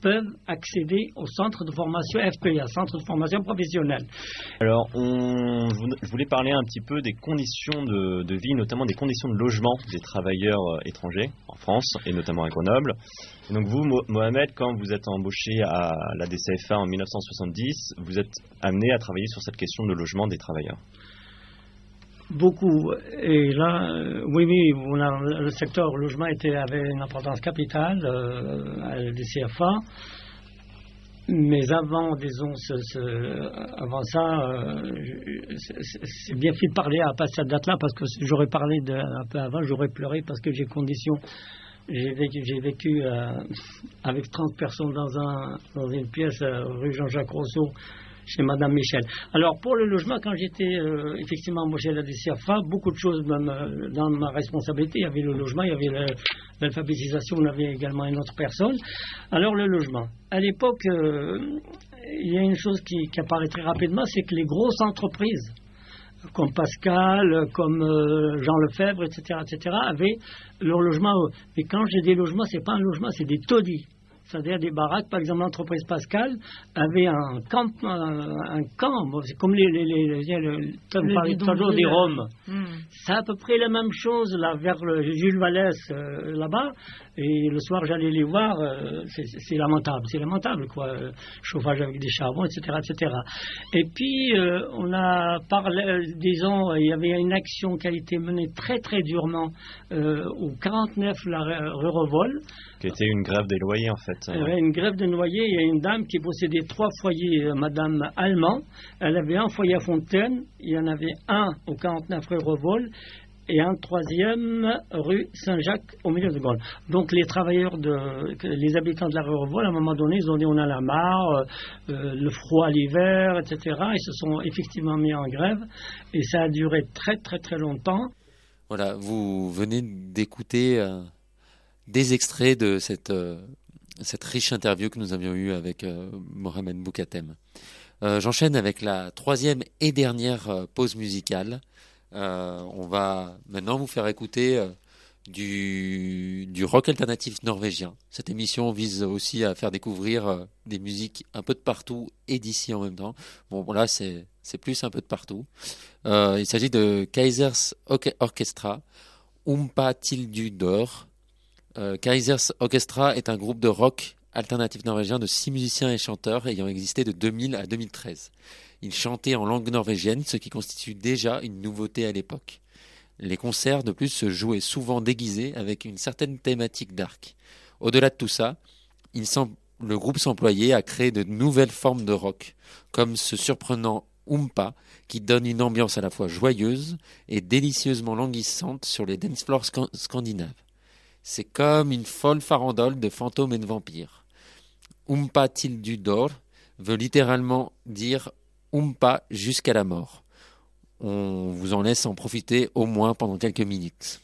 peuvent accéder au centre de formation FPA, centre de formation professionnelle. Alors, je voulais parler un petit peu des conditions de vie, notamment des conditions de logement des travailleurs étrangers en France et notamment à Grenoble. Et donc vous, Mohamed, quand vous êtes embauché à la DCFA en 1970, vous êtes amené à travailler sur cette question de logement des travailleurs. Beaucoup. Et là, oui, le secteur logement avait une importance capitale à la DCFA. Mais avant, disons, avant ça, c'est bien fait de parler à pas cette date-là, parce que j'aurais parlé un peu avant, j'aurais pleuré parce que j'ai vécu avec 30 personnes dans une pièce rue Jean-Jacques Rousseau, chez Madame Michel. Alors, pour le logement, quand j'étais effectivement embauché à la DCFA, beaucoup de choses, même dans ma responsabilité, il y avait le logement, il y avait l'alphabétisation, on avait également une autre personne. Alors, le logement. À l'époque, il y a une chose qui apparaît très rapidement, c'est que les grosses entreprises, comme Pascal, comme Jean Lefebvre, etc., avaient leur logement. Mais quand j'ai des logements, c'est pas un logement, c'est des taudis. C'est-à-dire des baraques. Par exemple, l'entreprise Pascal avait un camp, c'est comme on parlait toujours des Roms. C'est à peu près la même chose là, vers le Jules Vallès, là-bas. Et le soir, j'allais les voir. C'est lamentable, quoi. Chauffage avec des charbons, etc., etc. Et puis, on a parlé, disons, il y avait une action qui a été menée très, très durement au 49, la rue Revol. Qui était une grève des loyers, en fait. Une grève des loyers. Il y a une dame qui possédait 3 foyers, Madame Allemand. Elle avait un foyer à Fontaine. Il y en avait un au 49 rue Revol et un 3e rue Saint-Jacques au milieu de Grenoble. Donc les travailleurs, les habitants de la rue Revol, à un moment donné, ils ont dit on a la marre, le froid l'hiver, etc. Ils se sont effectivement mis en grève et ça a duré très très très longtemps. Voilà, vous venez d'écouter des extraits de cette riche interview que nous avions eue avec Mohamed Boukatem. J'enchaîne avec la 3e et dernière pause musicale. On va maintenant vous faire écouter du rock alternatif norvégien. Cette émission vise aussi à faire découvrir des musiques un peu de partout et d'ici en même temps. Bon, là, c'est plus un peu de partout. Il s'agit de Kaizers Orchestra, Umpa Tildudor. Kaizers Orchestra est un groupe de rock alternatif norvégien de 6 musiciens et chanteurs ayant existé de 2000 à 2013. Ils chantaient en langue norvégienne, ce qui constitue déjà une nouveauté à l'époque. Les concerts, de plus, se jouaient souvent déguisés avec une certaine thématique dark. Au-delà de tout ça, le groupe s'employait à créer de nouvelles formes de rock, comme ce surprenant Umpa, qui donne une ambiance à la fois joyeuse et délicieusement languissante sur les dance floors scandinaves. C'est comme une folle farandole de fantômes et de vampires. Umpa Tildudor veut littéralement dire Umpa jusqu'à la mort. On vous en laisse en profiter au moins pendant quelques minutes.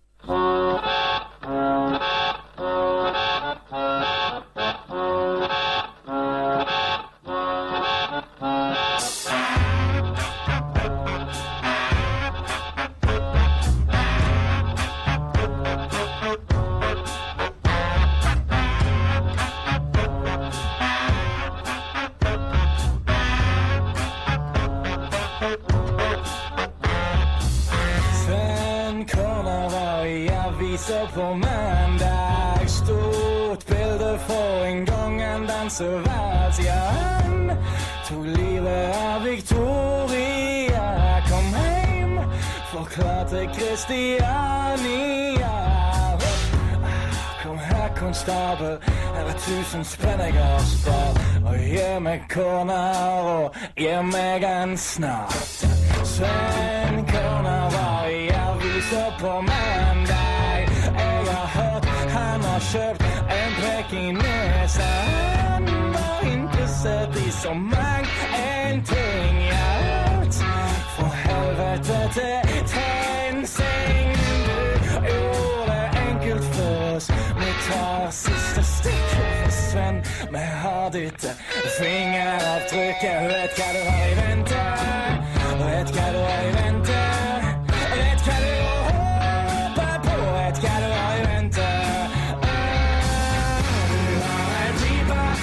På mandag, stort bilde for en gang en dansevals. Ja, han tog livet av Victoria, kom hjem, forklarte Kristiania. Kom her, konstabel, her 1000 spenn jeg har spart. Og gi meg korner, og gi meg en snart. Sven Korner var i avisa på mandag. Han har kjøpt en pekinese. Han var interessert i så mangt en ting. Alt fra helvete til TenSing. Du gjorde det enkelt for oss. Vi tar siste stikk for Sven. Vi har ditt fingeravtrykk. Vet hva du har i vente. Vet hva du har i vente. Vet hva du håper på. Vet hva du har i vente.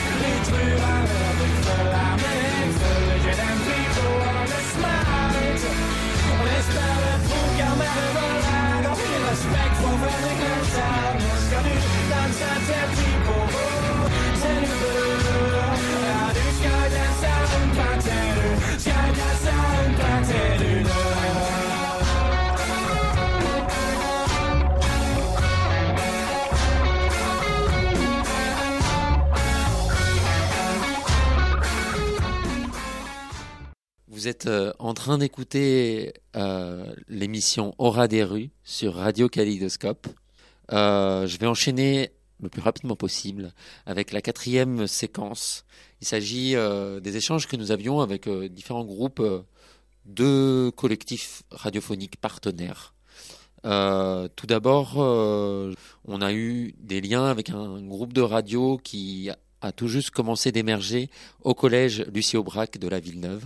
Vous êtes en train d'écouter l'émission Aura des rues sur Radio Kaléidoscope. Je vais enchaîner le plus rapidement possible avec la 4e séquence. Il s'agit des échanges que nous avions avec différents groupes de collectifs radiophoniques partenaires. Tout d'abord, on a eu des liens avec un groupe de radio qui a tout juste commencé d'émerger au collège Lucie Aubrac de la Villeneuve.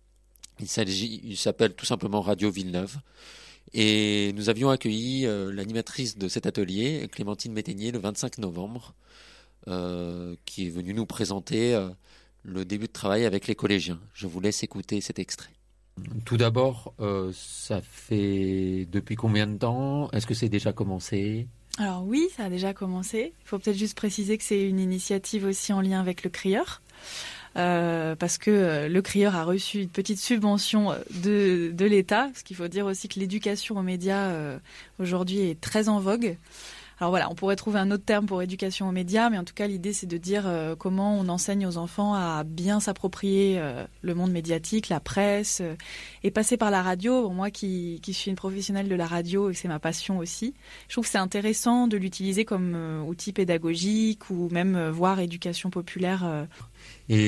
Il s'appelle tout simplement Radio Villeneuve. Et nous avions accueilli l'animatrice de cet atelier, Clémentine Métainier, le 25 novembre, qui est venue nous présenter le début de travail avec les collégiens. Je vous laisse écouter cet extrait. Tout d'abord, ça fait depuis combien de temps? Est-ce que c'est déjà commencé? Alors oui, ça a déjà commencé. Il faut peut-être juste préciser que c'est une initiative aussi en lien avec le Crieur. Parce que le Crieur a reçu une petite subvention de l'État, parce qu'il faut dire aussi que l'éducation aux médias aujourd'hui est très en vogue. Alors voilà, on pourrait trouver un autre terme pour éducation aux médias, mais en tout cas l'idée c'est de dire comment on enseigne aux enfants à bien s'approprier le monde médiatique, la presse, et passer par la radio. Bon, moi qui suis une professionnelle de la radio et que c'est ma passion aussi, je trouve que c'est intéressant de l'utiliser comme outil pédagogique ou même voire éducation populaire. Et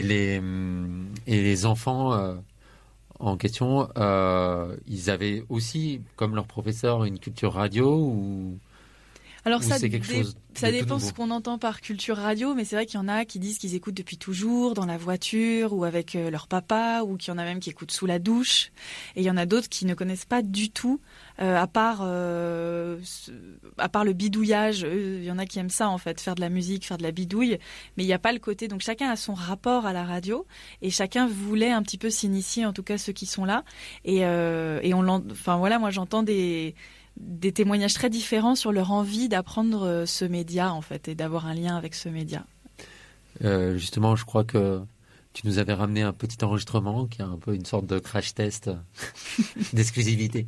les enfants en question, ils avaient aussi, comme leur professeur, une culture radio ou... Alors ça dépend ce qu'on entend par culture radio, mais c'est vrai qu'il y en a qui disent qu'ils écoutent depuis toujours dans la voiture ou avec leur papa, ou qu'il y en a même qui écoutent sous la douche. Et il y en a d'autres qui ne connaissent pas du tout, à part le bidouillage. Il y en a qui aiment ça en fait, faire de la musique, faire de la bidouille, mais il n'y a pas le côté. Donc chacun a son rapport à la radio et chacun voulait un petit peu s'initier, en tout cas ceux qui sont là. Moi j'entends des témoignages très différents sur leur envie d'apprendre ce média en fait et d'avoir un lien avec ce média. Justement, je crois que tu nous avais ramené un petit enregistrement qui est un peu une sorte de crash test d'exclusivité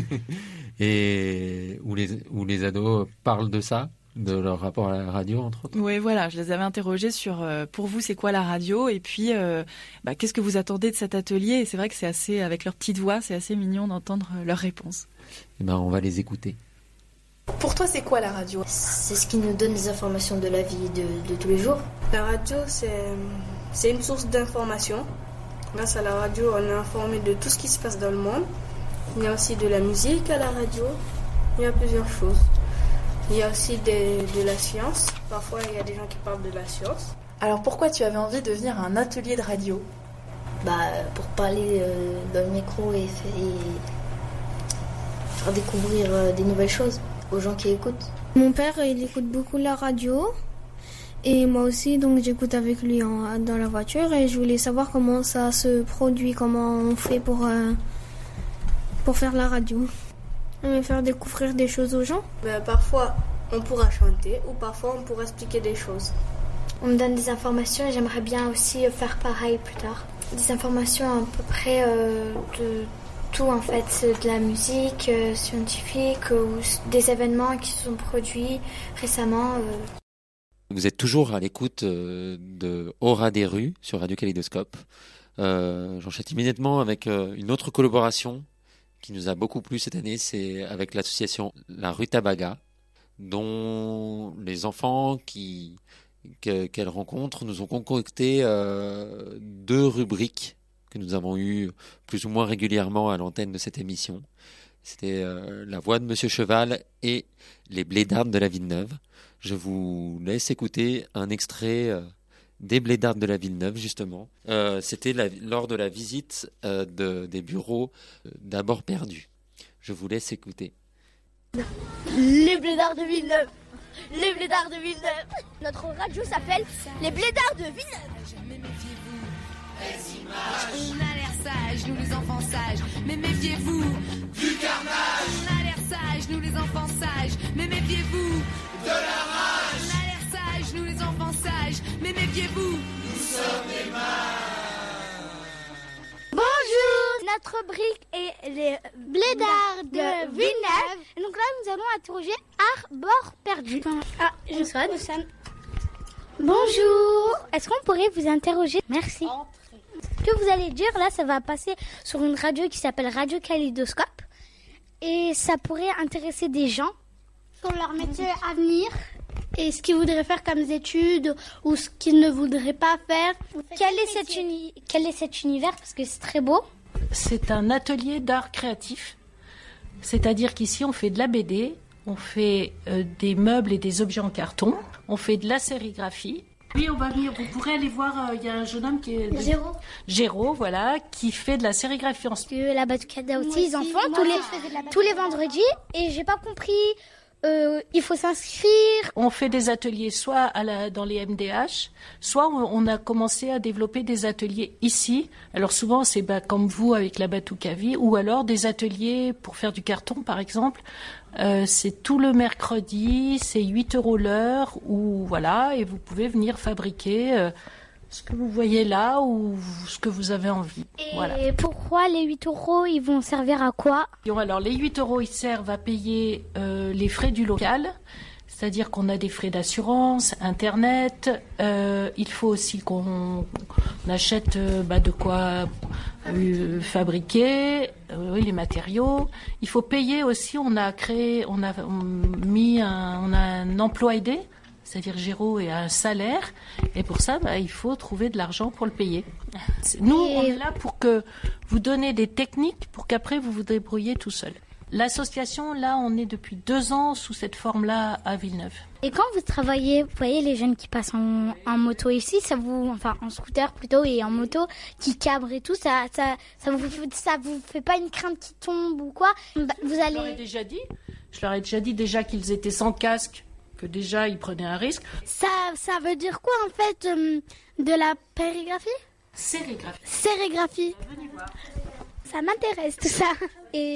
et où les ados parlent de ça, de leur rapport à la radio entre autres. Oui, voilà, je les avais interrogés sur pour vous c'est quoi la radio et puis qu'est-ce que vous attendez de cet atelier, et c'est vrai que c'est assez, avec leur petite voix, c'est assez mignon d'entendre leurs réponses. Eh ben, on va les écouter. Pour toi, c'est quoi la radio? C'est ce qui nous donne des informations de la vie de tous les jours. La radio, c'est une source d'information. Grâce à la radio, on est informé de tout ce qui se passe dans le monde. Il y a aussi de la musique à la radio. Il y a plusieurs choses. Il y a aussi de la science. Parfois, il y a des gens qui parlent de la science. Alors, pourquoi tu avais envie de venir à un atelier de radio? Pour parler dans le micro et faire découvrir des nouvelles choses aux gens qui écoutent. Mon père, il écoute beaucoup la radio et moi aussi, donc j'écoute avec lui dans la voiture et je voulais savoir comment ça se produit, comment on fait pour faire la radio. Et faire découvrir des choses aux gens. Parfois, on pourra chanter ou parfois on pourra expliquer des choses. On me donne des informations et j'aimerais bien aussi faire pareil plus tard. Des informations à peu près de tout en fait, de la musique scientifique ou des événements qui se sont produits récemment. Vous êtes toujours à l'écoute de Aura des rues sur Radio Kaléidoscope. J'enchaîne immédiatement avec une autre collaboration qui nous a beaucoup plu cette année, c'est avec l'association La Rue Tabaga, dont les enfants qu'elle rencontre nous ont concocté 2 rubriques que nous avons eues plus ou moins régulièrement à l'antenne de cette émission. C'était La Voix de Monsieur Cheval et Les Blédardes de la Villeneuve. Je vous laisse écouter un extrait des Blédardes de la Villeneuve, justement. C'était lors de la visite des bureaux d'Abord Perdu. Je vous laisse écouter. Les Blédards de Villeneuve. Les Blédards de Villeneuve. Notre radio s'appelle Les Blédards de Villeneuve. On a l'air sage, nous les enfants sages, mais méfiez-vous du carnage. On a l'air sage, nous les enfants sages, mais méfiez-vous de la rage. On a l'air sage, nous les enfants sages, mais méfiez-vous, nous sommes des mages. Bonjour. Notre brique est les Blédards de Villeneuve. Et donc là, nous allons interroger Arbor Perdu. Ah, je suis Bonjour. Est-ce qu'on pourrait vous interroger? Merci. Ce que vous allez dire, là, ça va passer sur une radio qui s'appelle Radio Kaléidoscope. Et ça pourrait intéresser des gens sur leur métier à venir et ce qu'ils voudraient faire comme études ou ce qu'ils ne voudraient pas faire. Quel est cet univers? Parce que c'est très beau. C'est un atelier d'art créatif. C'est-à-dire qu'ici, on fait de la BD, on fait des meubles et des objets en carton, on fait de la sérigraphie. Oui, on va venir. Vous pourrez aller voir. Il y a un jeune homme qui est Géraud, voilà, qui fait de la sérigraphie en La Batucada aussi, ils en font tous les vendredis. Et j'ai pas compris. Il faut s'inscrire. On fait des ateliers soit dans les MDH, soit on a commencé à développer des ateliers ici. Alors souvent c'est comme vous avec la Batucavi, ou alors des ateliers pour faire du carton par exemple. C'est tout le mercredi, c'est 8 € l'heure, ou voilà, et vous pouvez venir fabriquer ce que vous voyez là ou ce que vous avez envie. Et voilà. pourquoi les 8 €, ils vont servir à quoi? Alors les 8 €, ils servent à payer les frais du local, c'est-à-dire qu'on a des frais d'assurance, internet, il faut aussi qu'on achète de quoi fabriquer, les matériaux. Il faut payer aussi, on a un emploi aidé. C'est-à-dire Géraud a un salaire, et pour ça, il faut trouver de l'argent pour le payer. Nous, on est là pour que vous donnez des techniques pour qu'après vous vous débrouillez tout seul. L'association, là, on est depuis 2 ans sous cette forme-là à Villeneuve. Et quand vous travaillez, vous voyez les jeunes qui passent en moto ici, en scooter plutôt et en moto, qui cabrent et tout, ça vous fait pas une crainte qui tombe ou quoi? Vous allez. Je leur ai déjà dit qu'ils étaient sans casque, que déjà ils prenaient un risque. Ça veut dire quoi en fait de la périgraphie? Sérigraphie. Venez voir. Ça m'intéresse tout ça. Et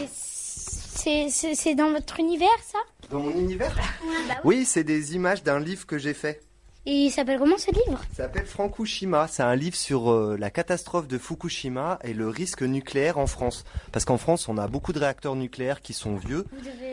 c'est dans votre univers ça? Dans mon univers? Ouais. Oui, c'est des images d'un livre que j'ai fait. Et il s'appelle comment ce livre? Ça s'appelle Fukushima. C'est un livre sur la catastrophe de Fukushima et le risque nucléaire en France. Parce qu'en France, on a beaucoup de réacteurs nucléaires qui sont vieux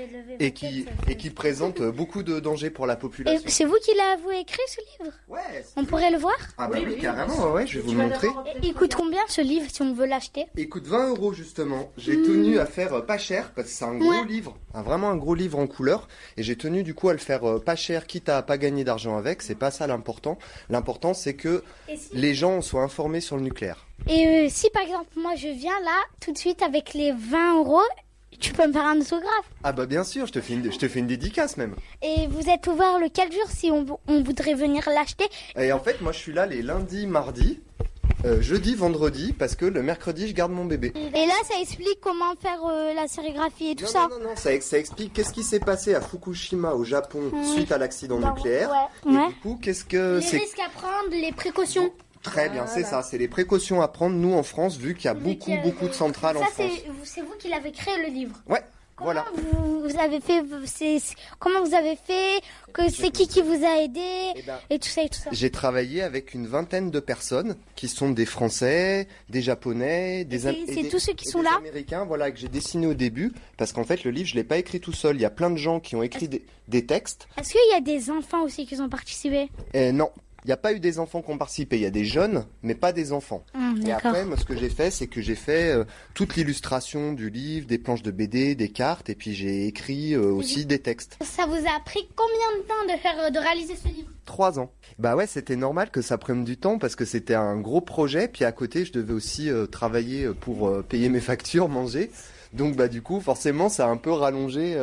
et qui présentent beaucoup de dangers pour la population. Et c'est vous qui l'avez écrit ce livre? Ouais. On pourrait le voir? Ah bah oui, carrément, ouais, je vais vous le montrer. Et il coûte combien ce livre si on veut l'acheter? Il coûte 20 € justement. J'ai tenu à faire pas cher parce que c'est un gros livre, vraiment un gros livre en couleur. Et j'ai tenu du coup à le faire pas cher, quitte à pas gagner d'argent avec. C'est pas ça l'important. L'important c'est que les gens soient informés sur le nucléaire. Et si par exemple moi je viens là tout de suite avec les 20 €, tu peux me faire un autographe? Ah bah bien sûr, je te fais une dédicace même. Et vous êtes ouvert le quel jour si on voudrait venir l'acheter? Et en fait moi je suis là les lundis, mardis, jeudi, vendredi, parce que le mercredi je garde mon bébé. Et là ça explique comment faire la sérigraphie et tout ça? Non, ça explique qu'est-ce qui s'est passé à Fukushima au Japon suite à l'accident nucléaire. Ouais. Et du coup qu'est-ce que les risques à prendre, les précautions. Très bien, c'est ça, c'est les précautions à prendre nous en France vu qu'il y a beaucoup de centrales en France. C'est vous qui l'avez créé le livre? Ouais. Voilà. Vous avez fait, comment vous avez fait, c'est qui vous a aidé et tout ça. J'ai travaillé avec une vingtaine de personnes qui sont des Français, des Japonais, c'est tous ceux qui sont là, Américains, voilà, que j'ai dessiné au début parce qu'en fait le livre je l'ai pas écrit tout seul. Il y a plein de gens qui ont écrit des textes. Est-ce qu'il y a des enfants aussi qui ont participé? Non. Il n'y a pas eu des enfants qui ont participé, il y a des jeunes, mais pas des enfants. Et après, moi, ce que j'ai fait, c'est que j'ai fait toute l'illustration du livre, des planches de BD, des cartes, et puis j'ai écrit aussi des textes. Ça vous a pris combien de temps de réaliser ce livre? 3 ans. Bah ouais, c'était normal que ça prenne du temps parce que c'était un gros projet, puis à côté, je devais aussi travailler pour payer mes factures, manger. Donc bah du coup forcément ça a un peu rallongé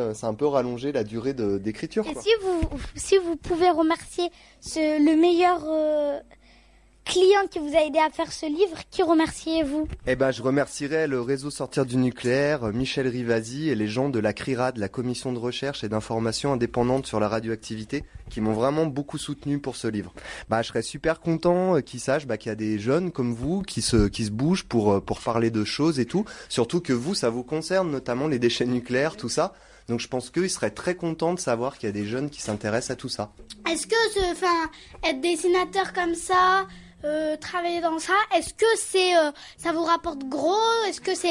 la durée d'écriture. Et si vous pouvez remercier le meilleur client qui vous a aidé à faire ce livre, qui remerciez-vous? Eh ben je remercierais le réseau Sortir du nucléaire, Michel Rivasi et les gens de la CRIRAD, la commission de recherche et d'information indépendante sur la radioactivité, qui m'ont vraiment beaucoup soutenu pour ce livre. Bah je serais super content qu'ils sachent qu'il y a des jeunes comme vous qui se bougent pour parler de choses et tout, surtout que vous ça vous concerne notamment les déchets nucléaires, tout ça. Donc je pense qu'ils seraient très contents de savoir qu'il y a des jeunes qui s'intéressent à tout ça. Est-ce que être dessinateur comme ça, travailler dans ça, est-ce que ça vous rapporte gros? Est-ce que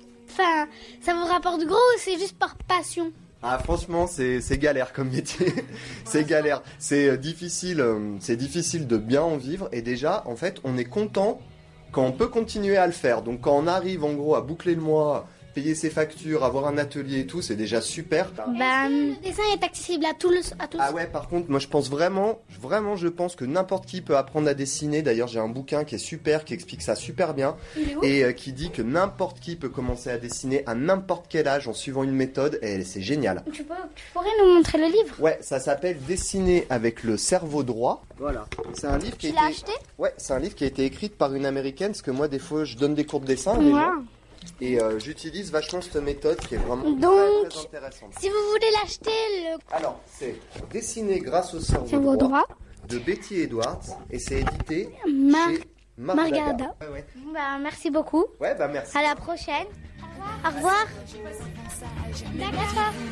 ça vous rapporte gros ou c'est juste par passion? Ah franchement c'est galère comme métier. C'est galère. C'est difficile de bien en vivre et déjà en fait on est content quand on peut continuer à le faire. Donc quand on arrive en gros à boucler le mois, payer ses factures, avoir un atelier et tout, c'est déjà super. Le dessin est accessible à tous. Ah ouais, par contre, moi je pense vraiment, je pense que n'importe qui peut apprendre à dessiner. D'ailleurs, j'ai un bouquin qui est super, qui explique ça super bien. Il est où Et qui dit que n'importe qui peut commencer à dessiner à n'importe quel âge en suivant une méthode, et c'est génial. Tu pourrais nous montrer le livre? Ouais, ça s'appelle Dessiner avec le cerveau droit. Voilà. C'est un livre qui Tu l'as acheté? Ouais, c'est un livre qui a été écrit par une américaine, parce que moi des fois je donne des cours de dessin à des gens. Et j'utilise vachement cette méthode qui est vraiment Donc, très intéressante. Si vous voulez l'acheter, Alors, c'est Dessiner grâce au cerveau droit de Betty Edwards et c'est édité chez Margarda. Ouais. Merci beaucoup. Ouais, merci. À la prochaine. Au revoir. D'accord.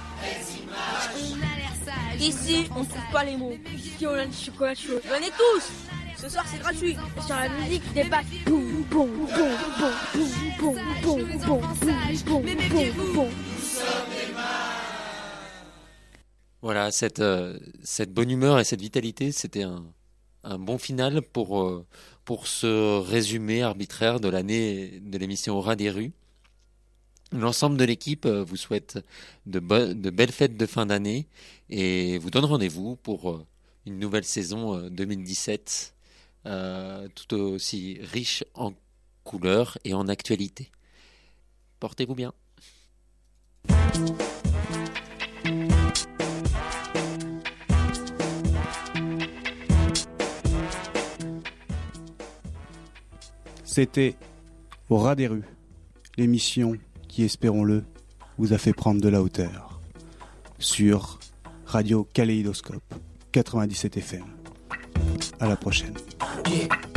Ici, on trouve pas les mots. Ici, on a du chocolat chaud. Venez tous! Ce soir, c'est gratuit. Sur la musique, débat. Boum, boum, boum, boum, boum, boum, boum, boum, boum, boum, boum. Voilà, cette bonne humeur et cette vitalité, c'était un bon final pour ce résumé arbitraire de l'année de l'émission Aura des rues. L'ensemble de l'équipe vous souhaite de belles fêtes de fin d'année et vous donne rendez-vous pour une nouvelle saison 2017 tout aussi riche en couleurs et en actualité. Portez-vous bien. C'était Au ras des rues, l'émission qui, espérons-le, vous a fait prendre de la hauteur sur Radio Kaléidoscope 97 FM. À la prochaine. Yeah.